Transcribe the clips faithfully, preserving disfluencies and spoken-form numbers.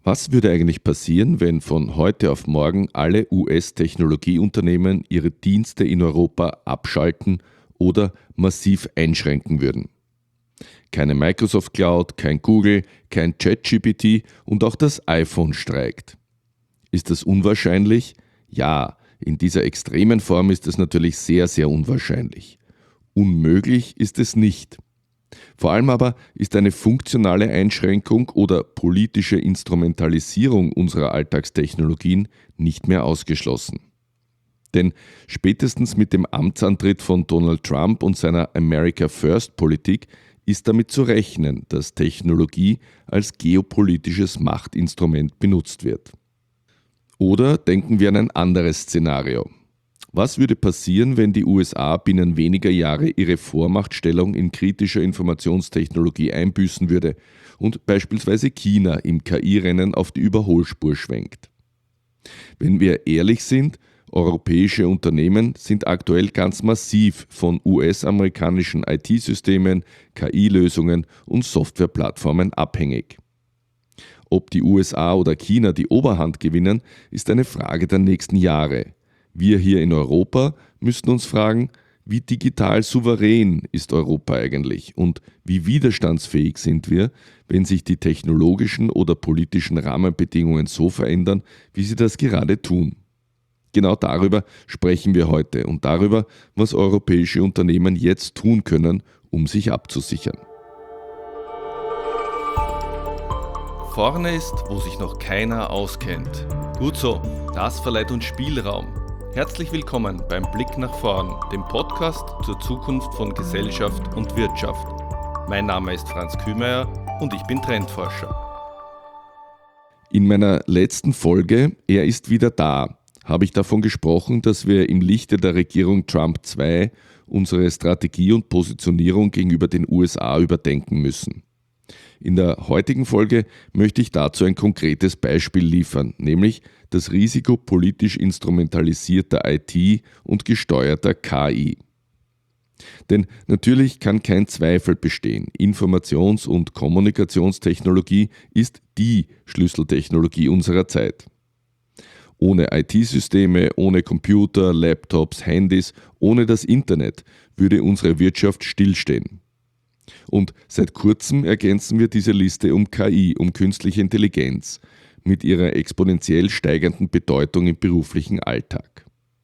Was würde eigentlich passieren, wenn von heute auf morgen alle U S-Technologieunternehmen ihre Dienste in Europa abschalten oder massiv einschränken würden? Keine Microsoft Cloud, kein Google, kein ChatGPT und auch das iPhone streikt. Ist das unwahrscheinlich? Ja, in dieser extremen Form ist es natürlich sehr, sehr unwahrscheinlich. Unmöglich ist es nicht. Vor allem aber ist eine funktionale Einschränkung oder politische Instrumentalisierung unserer Alltagstechnologien nicht mehr ausgeschlossen. Denn spätestens mit dem Amtsantritt von Donald Trump und seiner America First-Politik ist damit zu rechnen, dass Technologie als geopolitisches Machtinstrument benutzt wird. Oder denken wir an ein anderes Szenario. Was würde passieren, wenn die U S A binnen weniger Jahre ihre Vormachtstellung in kritischer Informationstechnologie einbüßen würde und beispielsweise China im K I-Rennen auf die Überholspur schwenkt? Wenn wir ehrlich sind, europäische Unternehmen sind aktuell ganz massiv von U S-amerikanischen I T-Systemen, K I-Lösungen und Softwareplattformen abhängig. Ob die U S A oder China die Oberhand gewinnen, ist eine Frage der nächsten Jahre. Wir hier in Europa müssten uns fragen, wie digital souverän ist Europa eigentlich und wie widerstandsfähig sind wir, wenn sich die technologischen oder politischen Rahmenbedingungen so verändern, wie sie das gerade tun. Genau darüber sprechen wir heute und darüber, was europäische Unternehmen jetzt tun können, um sich abzusichern. Vorne ist, wo sich noch keiner auskennt. Gut so, das verleiht uns Spielraum. Herzlich willkommen beim Blick nach vorn, dem Podcast zur Zukunft von Gesellschaft und Wirtschaft. Mein Name ist Franz Kühmeier und ich bin Trendforscher. In meiner letzten Folge „Er ist wieder da" habe ich davon gesprochen, dass wir im Lichte der Regierung Trump zwei unsere Strategie und Positionierung gegenüber den U S A überdenken müssen. In der heutigen Folge möchte ich dazu ein konkretes Beispiel liefern, nämlich das Risiko politisch instrumentalisierter I T und gesteuerter K I. Denn natürlich kann kein Zweifel bestehen, Informations- und Kommunikationstechnologie ist die Schlüsseltechnologie unserer Zeit. Ohne I T-Systeme, ohne Computer, Laptops, Handys, ohne das Internet würde unsere Wirtschaft stillstehen. Und seit kurzem ergänzen wir diese Liste um K I, um künstliche Intelligenz, mit ihrer exponentiell steigenden Bedeutung im beruflichen Alltag.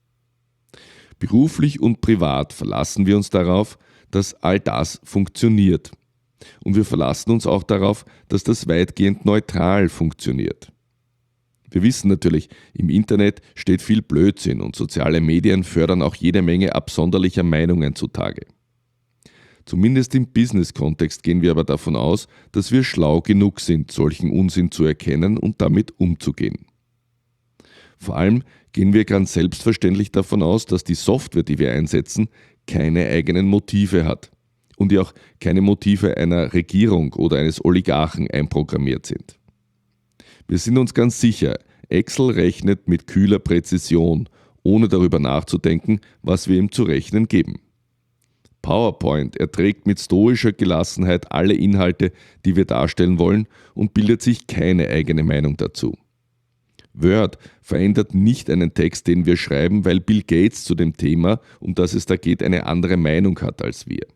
Beruflich und privat verlassen wir uns darauf, dass all das funktioniert. Und wir verlassen uns auch darauf, dass das weitgehend neutral funktioniert. Wir wissen natürlich, im Internet steht viel Blödsinn und soziale Medien fördern auch jede Menge absonderlicher Meinungen zutage. Zumindest im Business-Kontext gehen wir aber davon aus, dass wir schlau genug sind, solchen Unsinn zu erkennen und damit umzugehen. Vor allem gehen wir ganz selbstverständlich davon aus, dass die Software, die wir einsetzen, keine eigenen Motive hat und die auch keine Motive einer Regierung oder eines Oligarchen einprogrammiert sind. Wir sind uns ganz sicher, Excel rechnet mit kühler Präzision, ohne darüber nachzudenken, was wir ihm zu rechnen geben. PowerPoint erträgt mit stoischer Gelassenheit alle Inhalte, die wir darstellen wollen und bildet sich keine eigene Meinung dazu. Word verändert nicht einen Text, den wir schreiben, weil Bill Gates zu dem Thema, um das es da geht, eine andere Meinung hat als wir.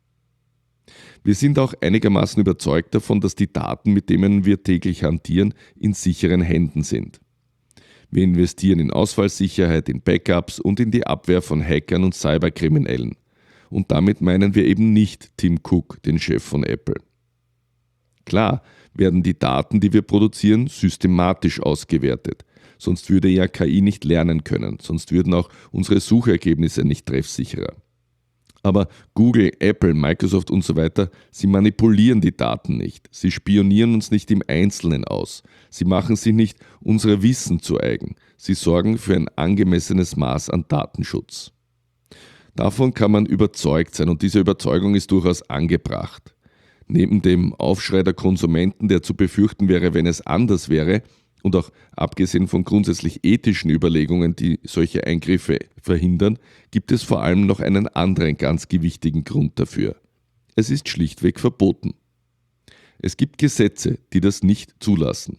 Wir sind auch einigermaßen überzeugt davon, dass die Daten, mit denen wir täglich hantieren, in sicheren Händen sind. Wir investieren in Ausfallsicherheit, in Backups und in die Abwehr von Hackern und Cyberkriminellen. Und damit meinen wir eben nicht Tim Cook, den Chef von Apple. Klar werden die Daten, die wir produzieren, systematisch ausgewertet. Sonst würde ja K I nicht lernen können, sonst würden auch unsere Suchergebnisse nicht treffsicherer. Aber Google, Apple, Microsoft und so weiter, sie manipulieren die Daten nicht. Sie spionieren uns nicht im Einzelnen aus. Sie machen sich nicht unsere Wissen zu eigen. Sie sorgen für ein angemessenes Maß an Datenschutz. Davon kann man überzeugt sein und diese Überzeugung ist durchaus angebracht. Neben dem Aufschrei der Konsumenten, der zu befürchten wäre, wenn es anders wäre, und auch abgesehen von grundsätzlich ethischen Überlegungen, die solche Eingriffe verhindern, gibt es vor allem noch einen anderen ganz gewichtigen Grund dafür. Es ist schlichtweg verboten. Es gibt Gesetze, die das nicht zulassen.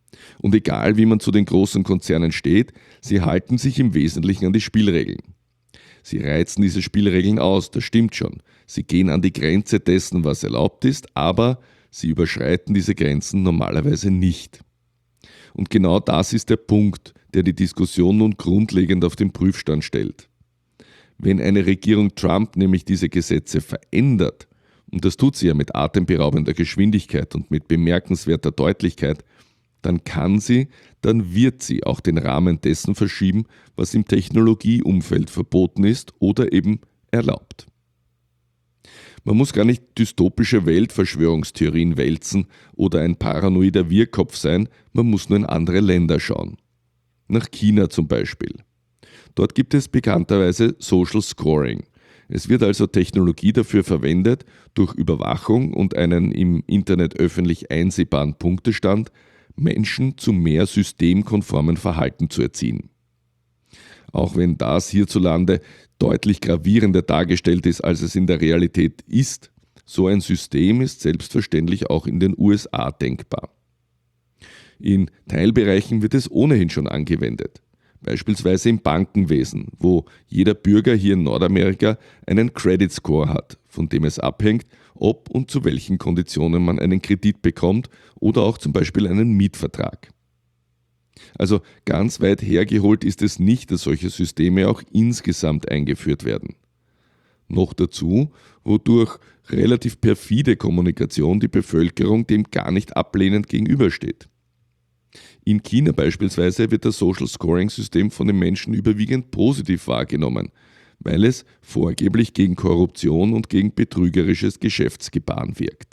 Und egal wie man zu den großen Konzernen steht, sie halten sich im Wesentlichen an die Spielregeln. Sie reizen diese Spielregeln aus, das stimmt schon. Sie gehen an die Grenze dessen, was erlaubt ist, aber sie überschreiten diese Grenzen normalerweise nicht. Und genau das ist der Punkt, der die Diskussion nun grundlegend auf den Prüfstand stellt. Wenn eine Regierung Trump nämlich diese Gesetze verändert, und das tut sie ja mit atemberaubender Geschwindigkeit und mit bemerkenswerter Deutlichkeit, dann kann sie, dann wird sie auch den Rahmen dessen verschieben, was im Technologieumfeld verboten ist oder eben erlaubt. Man muss gar nicht dystopische Weltverschwörungstheorien wälzen oder ein paranoider Wirrkopf sein, man muss nur in andere Länder schauen. Nach China zum Beispiel. Dort gibt es bekannterweise Social Scoring. Es wird also Technologie dafür verwendet, durch Überwachung und einen im Internet öffentlich einsehbaren Punktestand Menschen zu mehr systemkonformen Verhalten zu erziehen. Auch wenn das hierzulande deutlich gravierender dargestellt ist, als es in der Realität ist, so ein System ist selbstverständlich auch in den U S A denkbar. In Teilbereichen wird es ohnehin schon angewendet. Beispielsweise im Bankenwesen, wo jeder Bürger hier in Nordamerika einen Credit Score hat, von dem es abhängt, ob und zu welchen Konditionen man einen Kredit bekommt oder auch zum Beispiel einen Mietvertrag. Also ganz weit hergeholt ist es nicht, dass solche Systeme auch insgesamt eingeführt werden. Noch dazu, wodurch relativ perfide Kommunikation die Bevölkerung dem gar nicht ablehnend gegenübersteht. In China beispielsweise wird das Social Scoring System von den Menschen überwiegend positiv wahrgenommen, weil es vorgeblich gegen Korruption und gegen betrügerisches Geschäftsgebaren wirkt.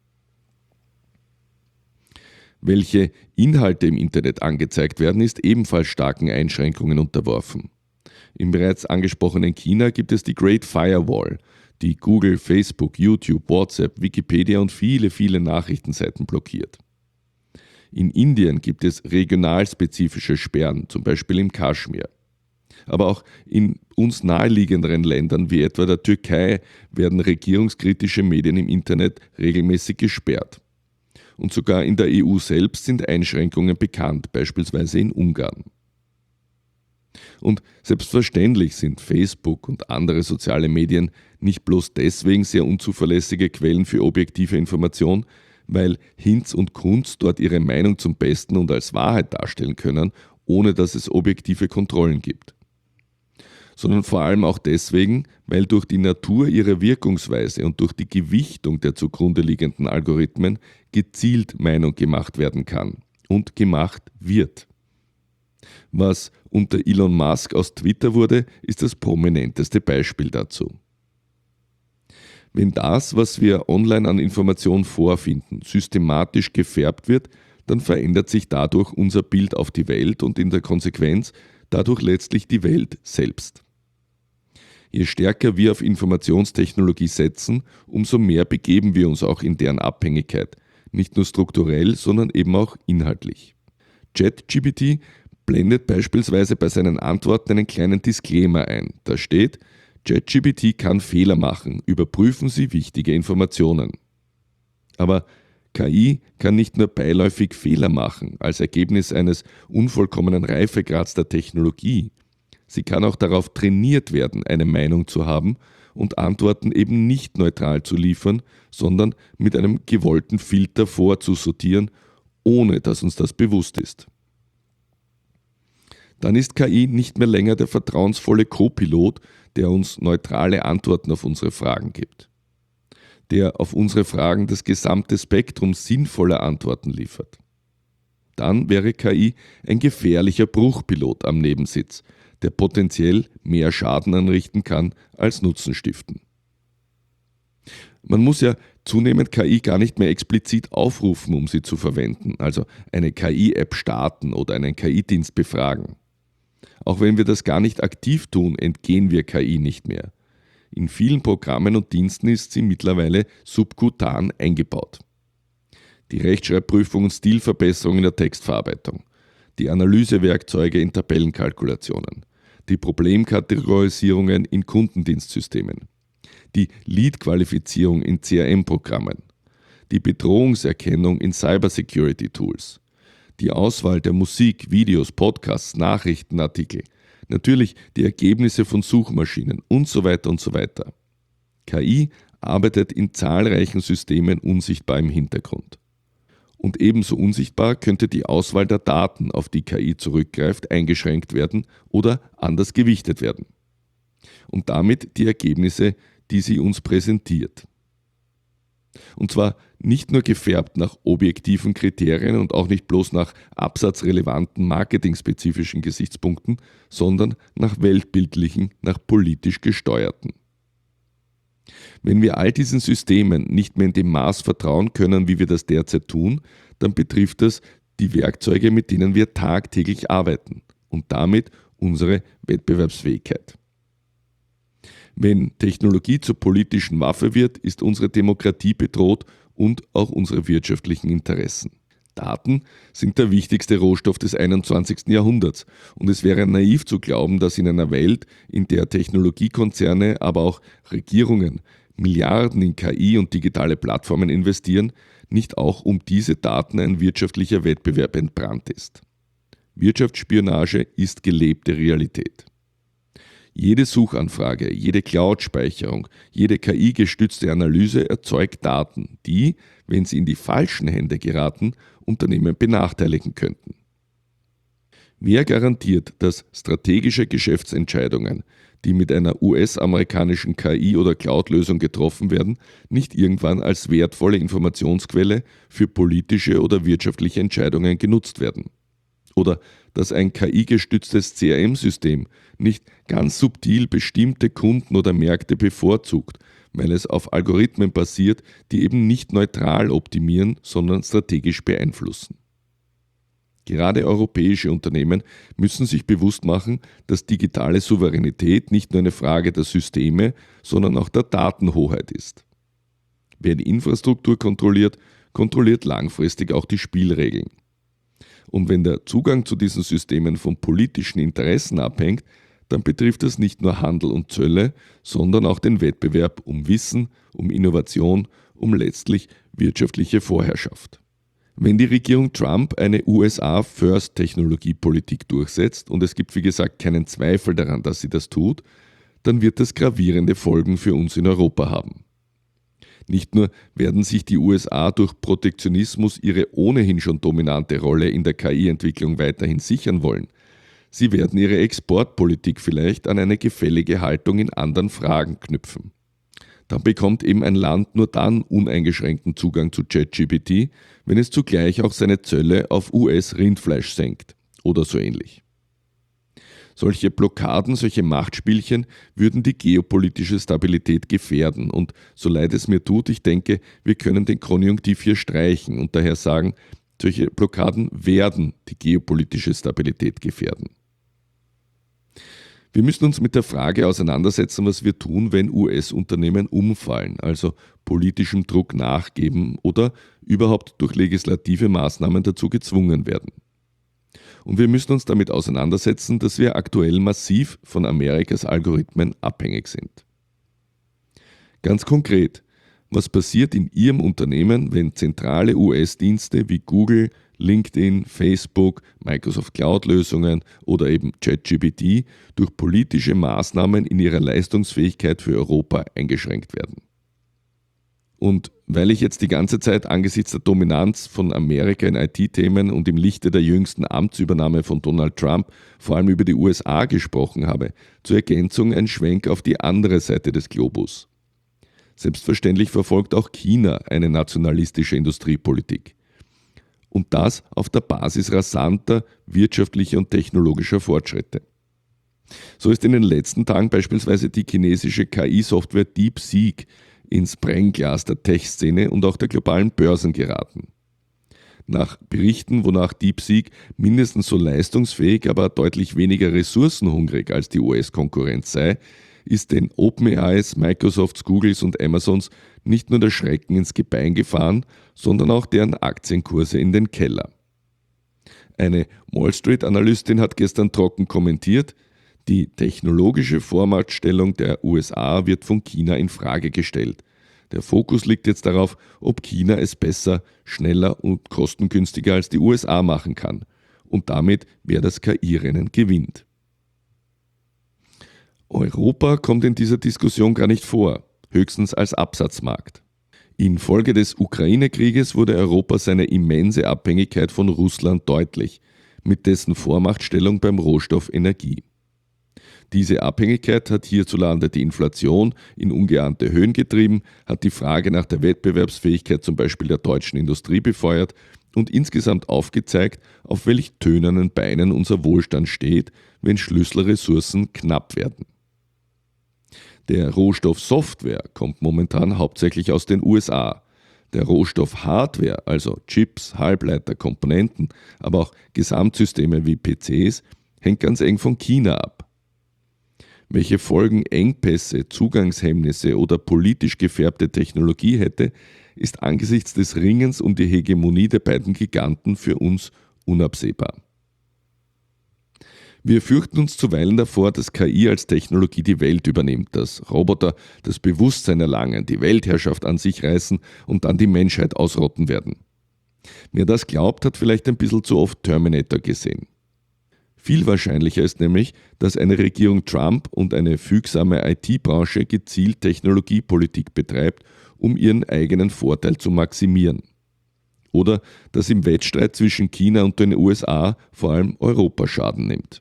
Welche Inhalte im Internet angezeigt werden, ist ebenfalls starken Einschränkungen unterworfen. Im bereits angesprochenen China gibt es die Great Firewall, die Google, Facebook, YouTube, WhatsApp, Wikipedia und viele, viele Nachrichtenseiten blockiert. In Indien gibt es regionalspezifische Sperren, zum Beispiel im Kaschmir. Aber auch in uns naheliegenderen Ländern wie etwa der Türkei werden regierungskritische Medien im Internet regelmäßig gesperrt. Und sogar in der E U selbst sind Einschränkungen bekannt, beispielsweise in Ungarn. Und selbstverständlich sind Facebook und andere soziale Medien nicht bloß deswegen sehr unzuverlässige Quellen für objektive Information, weil Hinz und Kunz dort ihre Meinung zum Besten und als Wahrheit darstellen können, ohne dass es objektive Kontrollen gibt. Sondern vor allem auch deswegen, weil durch die Natur ihrer Wirkungsweise und durch die Gewichtung der zugrunde liegenden Algorithmen gezielt Meinung gemacht werden kann und gemacht wird. Was unter Elon Musk aus Twitter wurde, ist das prominenteste Beispiel dazu. Wenn das, was wir online an Informationen vorfinden, systematisch gefärbt wird, dann verändert sich dadurch unser Bild auf die Welt und in der Konsequenz dadurch letztlich die Welt selbst. Je stärker wir auf Informationstechnologie setzen, umso mehr begeben wir uns auch in deren Abhängigkeit, nicht nur strukturell, sondern eben auch inhaltlich. ChatGPT blendet beispielsweise bei seinen Antworten einen kleinen Disclaimer ein. Da steht: ChatGPT kann Fehler machen, überprüfen Sie wichtige Informationen. Aber K I kann nicht nur beiläufig Fehler machen, als Ergebnis eines unvollkommenen Reifegrads der Technologie. Sie kann auch darauf trainiert werden, eine Meinung zu haben und Antworten eben nicht neutral zu liefern, sondern mit einem gewollten Filter vorzusortieren, ohne dass uns das bewusst ist. Dann ist K I nicht mehr länger der vertrauensvolle Co-Pilot, der uns neutrale Antworten auf unsere Fragen gibt, der auf unsere Fragen das gesamte Spektrum sinnvoller Antworten liefert. Dann wäre K I ein gefährlicher Bruchpilot am Nebensitz, der potenziell mehr Schaden anrichten kann als Nutzen stiften. Man muss ja zunehmend K I gar nicht mehr explizit aufrufen, um sie zu verwenden, also eine K I-App starten oder einen K I-Dienst befragen. Auch wenn wir das gar nicht aktiv tun, entgehen wir K I nicht mehr. In vielen Programmen und Diensten ist sie mittlerweile subkutan eingebaut. Die Rechtschreibprüfung und Stilverbesserung in der Textverarbeitung, die Analysewerkzeuge in Tabellenkalkulationen, die Problemkategorisierungen in Kundendienstsystemen, die Lead-Qualifizierung in C R M-Programmen, die Bedrohungserkennung in Cybersecurity-Tools, die Auswahl der Musik, Videos, Podcasts, Nachrichtenartikel, natürlich die Ergebnisse von Suchmaschinen und so weiter und so weiter. K I arbeitet in zahlreichen Systemen unsichtbar im Hintergrund. Und ebenso unsichtbar könnte die Auswahl der Daten, auf die K I zurückgreift, eingeschränkt werden oder anders gewichtet werden. Und damit die Ergebnisse, die sie uns präsentiert. Und zwar nicht nur gefärbt nach objektiven Kriterien und auch nicht bloß nach absatzrelevanten marketingspezifischen Gesichtspunkten, sondern nach weltbildlichen, nach politisch gesteuerten. Wenn wir all diesen Systemen nicht mehr in dem Maß vertrauen können, wie wir das derzeit tun, dann betrifft das die Werkzeuge, mit denen wir tagtäglich arbeiten und damit unsere Wettbewerbsfähigkeit. Wenn Technologie zur politischen Waffe wird, ist unsere Demokratie bedroht und auch unsere wirtschaftlichen Interessen. Daten sind der wichtigste Rohstoff des einundzwanzigsten Jahrhunderts und es wäre naiv zu glauben, dass in einer Welt, in der Technologiekonzerne, aber auch Regierungen Milliarden in K I und digitale Plattformen investieren, nicht auch um diese Daten ein wirtschaftlicher Wettbewerb entbrannt ist. Wirtschaftsspionage ist gelebte Realität. Jede Suchanfrage, jede Cloud-Speicherung, jede K I-gestützte Analyse erzeugt Daten, die, wenn sie in die falschen Hände geraten, Unternehmen benachteiligen könnten. Wer garantiert, dass strategische Geschäftsentscheidungen, die mit einer U S-amerikanischen K I- oder Cloud-Lösung getroffen werden, nicht irgendwann als wertvolle Informationsquelle für politische oder wirtschaftliche Entscheidungen genutzt werden? Oder dass ein K I-gestütztes C R M-System nicht ganz subtil bestimmte Kunden oder Märkte bevorzugt, weil es auf Algorithmen basiert, die eben nicht neutral optimieren, sondern strategisch beeinflussen. Gerade europäische Unternehmen müssen sich bewusst machen, dass digitale Souveränität nicht nur eine Frage der Systeme, sondern auch der Datenhoheit ist. Wer die Infrastruktur kontrolliert, kontrolliert langfristig auch die Spielregeln. Und wenn der Zugang zu diesen Systemen von politischen Interessen abhängt, dann betrifft das nicht nur Handel und Zölle, sondern auch den Wettbewerb um Wissen, um Innovation, um letztlich wirtschaftliche Vorherrschaft. Wenn die Regierung Trump eine U S A-First-Technologiepolitik durchsetzt, und es gibt wie gesagt keinen Zweifel daran, dass sie das tut, dann wird das gravierende Folgen für uns in Europa haben. Nicht nur werden sich die U S A durch Protektionismus ihre ohnehin schon dominante Rolle in der K I-Entwicklung weiterhin sichern wollen, sie werden ihre Exportpolitik vielleicht an eine gefällige Haltung in anderen Fragen knüpfen. Dann bekommt eben ein Land nur dann uneingeschränkten Zugang zu ChatGPT, wenn es zugleich auch seine Zölle auf U S-Rindfleisch senkt oder so ähnlich. Solche Blockaden, solche Machtspielchen würden die geopolitische Stabilität gefährden und so leid es mir tut, ich denke, wir können den Konjunktiv hier streichen und daher sagen, solche Blockaden werden die geopolitische Stabilität gefährden. Wir müssen uns mit der Frage auseinandersetzen, was wir tun, wenn U S-Unternehmen umfallen, also politischem Druck nachgeben oder überhaupt durch legislative Maßnahmen dazu gezwungen werden. Und wir müssen uns damit auseinandersetzen, dass wir aktuell massiv von Amerikas Algorithmen abhängig sind. Ganz konkret, was passiert in Ihrem Unternehmen, wenn zentrale U S-Dienste wie Google, LinkedIn, Facebook, Microsoft Cloud-Lösungen oder eben ChatGPT durch politische Maßnahmen in ihrer Leistungsfähigkeit für Europa eingeschränkt werden? Und weil ich jetzt die ganze Zeit angesichts der Dominanz von Amerika in I T-Themen und im Lichte der jüngsten Amtsübernahme von Donald Trump vor allem über die U S A gesprochen habe, zur Ergänzung ein Schwenk auf die andere Seite des Globus. Selbstverständlich verfolgt auch China eine nationalistische Industriepolitik. Und das auf der Basis rasanter wirtschaftlicher und technologischer Fortschritte. So ist in den letzten Tagen beispielsweise die chinesische K I-Software DeepSeek ins Brennglas der Tech-Szene und auch der globalen Börsen geraten. Nach Berichten, wonach DeepSeek mindestens so leistungsfähig, aber deutlich weniger ressourcenhungrig als die U S-Konkurrenz sei, ist den OpenAIs, Microsofts, Googles und Amazons nicht nur der Schrecken ins Gebein gefahren, sondern auch deren Aktienkurse in den Keller. Eine Wall Street-Analystin hat gestern trocken kommentiert, die technologische Vormachtstellung der U S A wird von China in Frage gestellt. Der Fokus liegt jetzt darauf, ob China es besser, schneller und kostengünstiger als die U S A machen kann und damit wer das K I-Rennen gewinnt. Europa kommt in dieser Diskussion gar nicht vor, höchstens als Absatzmarkt. Infolge des Ukraine-Krieges wurde Europa seine immense Abhängigkeit von Russland deutlich, mit dessen Vormachtstellung beim Rohstoff Energie. Diese Abhängigkeit hat hierzulande die Inflation in ungeahnte Höhen getrieben, hat die Frage nach der Wettbewerbsfähigkeit zum Beispiel der deutschen Industrie befeuert und insgesamt aufgezeigt, auf welch tönernen Beinen unser Wohlstand steht, wenn Schlüsselressourcen knapp werden. Der Rohstoff Software kommt momentan hauptsächlich aus den U S A. Der Rohstoff Hardware, also Chips, Halbleiter, Komponenten, aber auch Gesamtsysteme wie P Cs, hängt ganz eng von China ab. Welche Folgen Engpässe, Zugangshemmnisse oder politisch gefärbte Technologie hätte, ist angesichts des Ringens um die Hegemonie der beiden Giganten für uns unabsehbar. Wir fürchten uns zuweilen davor, dass K I als Technologie die Welt übernimmt, dass Roboter das Bewusstsein erlangen, die Weltherrschaft an sich reißen und dann die Menschheit ausrotten werden. Wer das glaubt, hat vielleicht ein bisschen zu oft Terminator gesehen. Viel wahrscheinlicher ist nämlich, dass eine Regierung Trump und eine fügsame I T-Branche gezielt Technologiepolitik betreibt, um ihren eigenen Vorteil zu maximieren. Oder dass im Wettstreit zwischen China und den U S A vor allem Europa Schaden nimmt.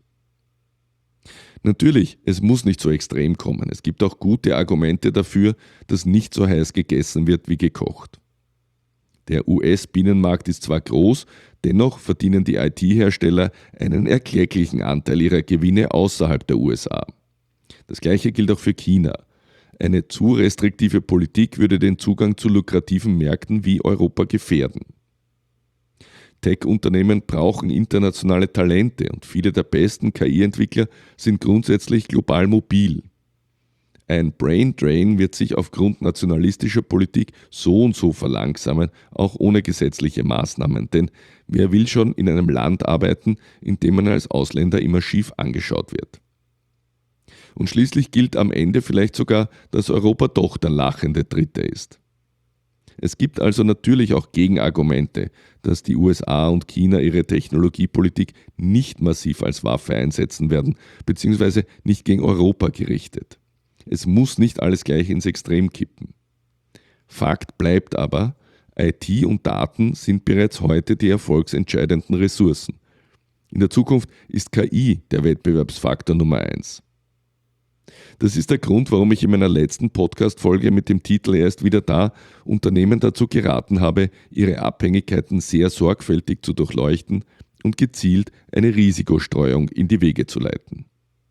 Natürlich, es muss nicht so extrem kommen. Es gibt auch gute Argumente dafür, dass nicht so heiß gegessen wird wie gekocht. Der U S-Binnenmarkt ist zwar groß, dennoch verdienen die I T-Hersteller einen erklecklichen Anteil ihrer Gewinne außerhalb der U S A. Das gleiche gilt auch für China. Eine zu restriktive Politik würde den Zugang zu lukrativen Märkten wie Europa gefährden. Tech-Unternehmen brauchen internationale Talente und viele der besten K I-Entwickler sind grundsätzlich global mobil. Ein Braindrain wird sich aufgrund nationalistischer Politik so und so verlangsamen, auch ohne gesetzliche Maßnahmen, denn wer will schon in einem Land arbeiten, in dem man als Ausländer immer schief angeschaut wird? Und schließlich gilt am Ende vielleicht sogar, dass Europa doch der lachende Dritte ist. Es gibt also natürlich auch Gegenargumente, dass die U S A und China ihre Technologiepolitik nicht massiv als Waffe einsetzen werden, beziehungsweise nicht gegen Europa gerichtet. Es muss nicht alles gleich ins Extrem kippen. Fakt bleibt aber, I T und Daten sind bereits heute die erfolgsentscheidenden Ressourcen. In der Zukunft ist K I der Wettbewerbsfaktor Nummer eins. Das ist der Grund, warum ich in meiner letzten Podcast-Folge mit dem Titel Er ist wieder da Unternehmen dazu geraten habe, ihre Abhängigkeiten sehr sorgfältig zu durchleuchten und gezielt eine Risikostreuung in die Wege zu leiten.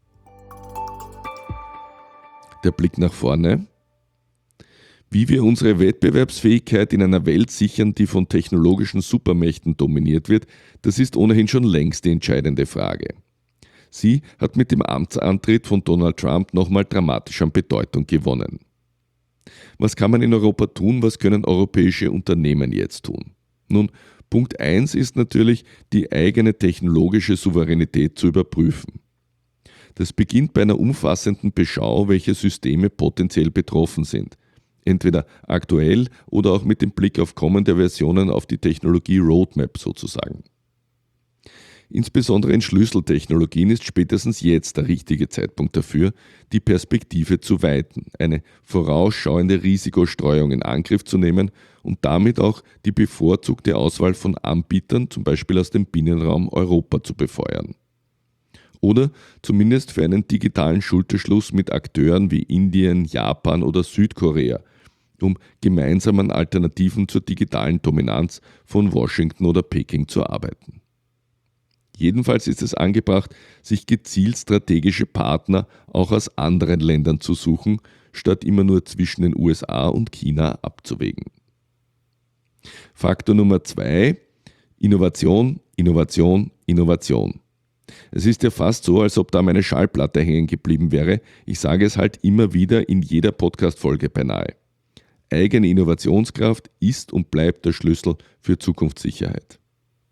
Der Blick nach vorne. Wie wir unsere Wettbewerbsfähigkeit in einer Welt sichern, die von technologischen Supermächten dominiert wird, das ist ohnehin schon längst die entscheidende Frage. Sie hat mit dem Amtsantritt von Donald Trump nochmal dramatisch an Bedeutung gewonnen. Was kann man in Europa tun? Was können europäische Unternehmen jetzt tun? Nun, Punkt eins ist natürlich, die eigene technologische Souveränität zu überprüfen. Das beginnt bei einer umfassenden Beschau, welche Systeme potenziell betroffen sind. Entweder aktuell oder auch mit dem Blick auf kommende Versionen auf die Technologie-Roadmap sozusagen. Insbesondere in Schlüsseltechnologien ist spätestens jetzt der richtige Zeitpunkt dafür, die Perspektive zu weiten, eine vorausschauende Risikostreuung in Angriff zu nehmen und damit auch die bevorzugte Auswahl von Anbietern, zum Beispiel aus dem Binnenraum Europa, zu befeuern. Oder zumindest für einen digitalen Schulterschluss mit Akteuren wie Indien, Japan oder Südkorea, um gemeinsamen Alternativen zur digitalen Dominanz von Washington oder Peking zu arbeiten. Jedenfalls ist es angebracht, sich gezielt strategische Partner auch aus anderen Ländern zu suchen, statt immer nur zwischen den U S A und China abzuwägen. Faktor Nummer zwei: Innovation, Innovation, Innovation. Es ist ja fast so, als ob da meine Schallplatte hängen geblieben wäre. Ich sage es halt immer wieder in jeder Podcast-Folge beinahe. Eigene Innovationskraft ist und bleibt der Schlüssel für Zukunftssicherheit.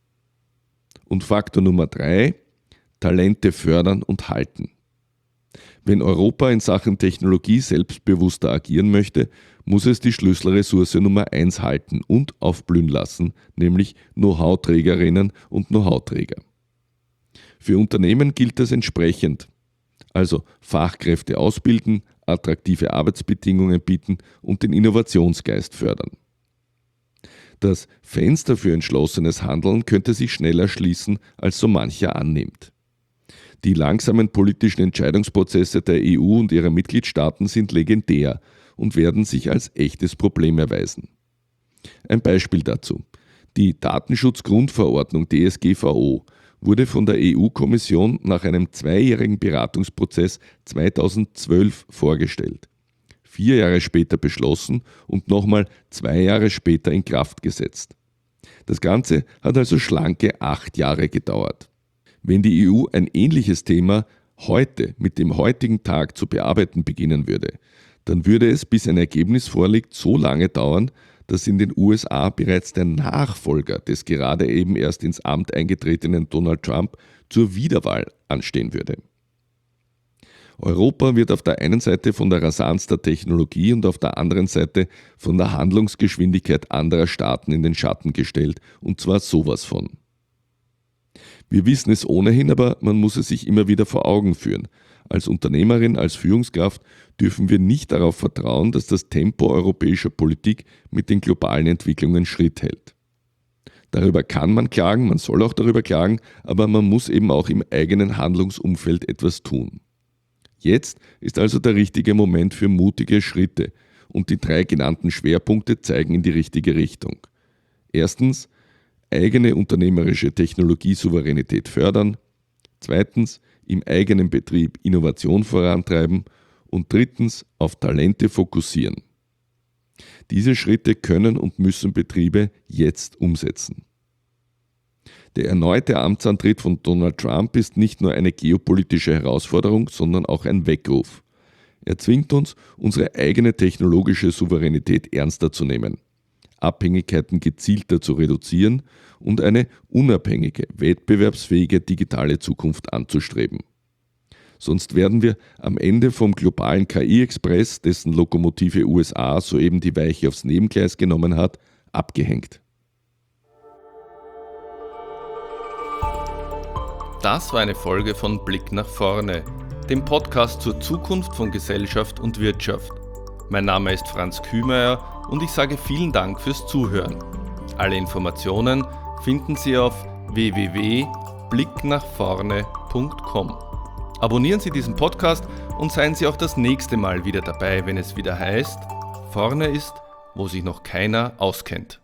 Und Faktor Nummer drei, Talente fördern und halten. Wenn Europa in Sachen Technologie selbstbewusster agieren möchte, muss es die Schlüsselressource Nummer eins halten und aufblühen lassen, nämlich Know-how-Trägerinnen und Know-how-Träger. Für Unternehmen gilt das entsprechend, also Fachkräfte ausbilden, attraktive Arbeitsbedingungen bieten und den Innovationsgeist fördern. Das Fenster für entschlossenes Handeln könnte sich schneller schließen, als so mancher annimmt. Die langsamen politischen Entscheidungsprozesse der E U und ihrer Mitgliedstaaten sind legendär und werden sich als echtes Problem erweisen. Ein Beispiel dazu. Die Datenschutzgrundverordnung D S G V O wurde von der E U-Kommission nach einem zweijährigen Beratungsprozess zweitausendzwölf vorgestellt, vier Jahre später beschlossen und nochmal zwei Jahre später in Kraft gesetzt. Das Ganze hat also schlanke acht Jahre gedauert. Wenn die E U ein ähnliches Thema heute, mit dem heutigen Tag zu bearbeiten beginnen würde, dann würde es, bis ein Ergebnis vorliegt, so lange dauern, dass in den U S A bereits der Nachfolger des gerade eben erst ins Amt eingetretenen Donald Trump zur Wiederwahl anstehen würde. Europa wird auf der einen Seite von der Rasanz der Technologie und auf der anderen Seite von der Handlungsgeschwindigkeit anderer Staaten in den Schatten gestellt, und zwar sowas von. Wir wissen es ohnehin, aber man muss es sich immer wieder vor Augen führen. Als Unternehmerin, als Führungskraft dürfen wir nicht darauf vertrauen, dass das Tempo europäischer Politik mit den globalen Entwicklungen Schritt hält. Darüber kann man klagen, man soll auch darüber klagen, aber man muss eben auch im eigenen Handlungsumfeld etwas tun. Jetzt ist also der richtige Moment für mutige Schritte und die drei genannten Schwerpunkte zeigen in die richtige Richtung. Erstens, eigene unternehmerische Technologiesouveränität fördern. Zweitens, im eigenen Betrieb Innovation vorantreiben. Und drittens, auf Talente fokussieren. Diese Schritte können und müssen Betriebe jetzt umsetzen. Der erneute Amtsantritt von Donald Trump ist nicht nur eine geopolitische Herausforderung, sondern auch ein Weckruf. Er zwingt uns, unsere eigene technologische Souveränität ernster zu nehmen, Abhängigkeiten gezielter zu reduzieren und eine unabhängige, wettbewerbsfähige digitale Zukunft anzustreben. Sonst werden wir am Ende vom globalen K I-Express, dessen Lokomotive U S A soeben die Weiche aufs Nebengleis genommen hat, abgehängt. Das war eine Folge von Blick nach vorne, dem Podcast zur Zukunft von Gesellschaft und Wirtschaft. Mein Name ist Franz Kühmeier und ich sage vielen Dank fürs Zuhören. Alle Informationen finden Sie auf w w w punkt blick nach vorne punkt com. Abonnieren Sie diesen Podcast und seien Sie auch das nächste Mal wieder dabei, wenn es wieder heißt, vorne ist, wo sich noch keiner auskennt.